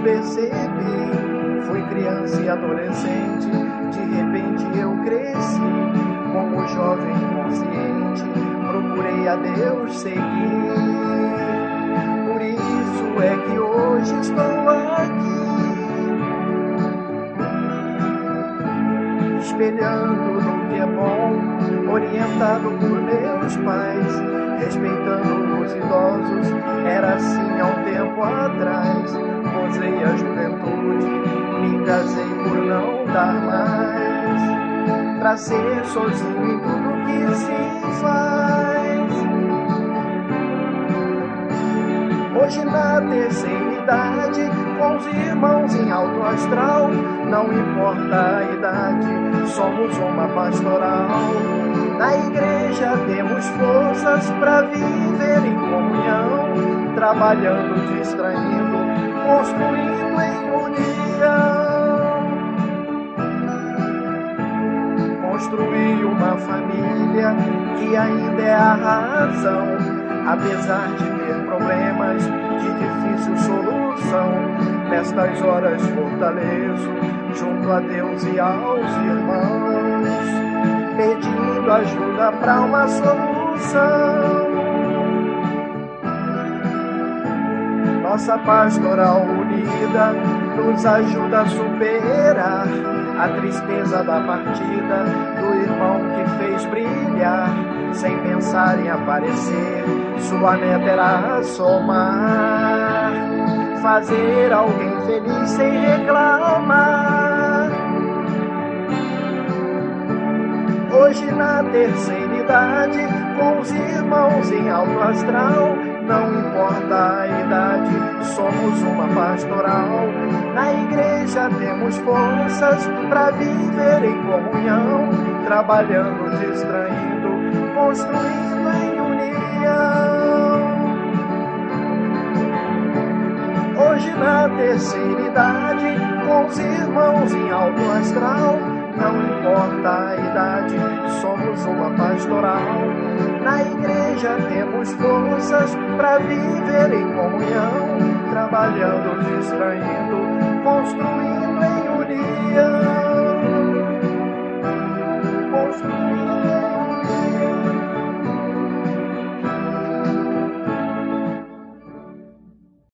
percebi. Fui criança e adolescente, de repente eu cresci. Como jovem consciente, procurei a Deus seguir. Por isso é que hoje estou aqui, espelhando no que é bom, orientado por meus pais, respeitando os idosos. Era assim há um tempo atrás. Gozei a juventude, me casei por não dar mais, pra ser sozinho em tudo que se faz. Hoje na terceira idade, com os irmãos em alto astral, não importa a idade, somos uma pastoral. Na igreja temos forças pra viver em comunhão, trabalhando, distraindo, construindo em união. Construir uma família que ainda é a razão, apesar de ter problemas de difícil solução. Nestas horas fortaleço junto a Deus e aos irmãos, pedindo ajuda para uma solução. Nossa pastoral unida nos ajuda a superar a tristeza da partida do irmão que fez brilhar, sem pensar em aparecer. Sua meta era somar, fazer alguém feliz sem reclamar. Hoje na terceira idade, com os irmãos em alto astral, não importa a idade, somos uma pastoral. Na igreja temos forças pra viver em comunhão, trabalhando, distraindo, construindo em união. Hoje na terceira idade, com os irmãos em alto astral, não importa a idade, somos uma pastoral. Na igreja temos forças pra viver em comunhão, trabalhando, distraindo, construindo em união. Construindo